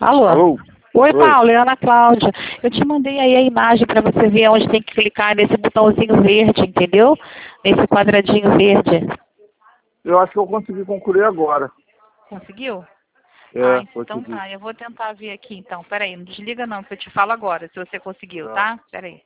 Alô? Alô? Oi, Oi. Paulo, é a Ana Cláudia. Eu te mandei aí a imagem para você ver onde tem que clicar nesse botãozinho verde, entendeu? Nesse quadradinho verde. Eu acho que eu consegui concluir agora. Conseguiu? É, Então consegui. tá, eu vou tentar ver aqui então. Peraí, não desliga não, que eu te falo agora, se você conseguiu, Tá. tá? Peraí.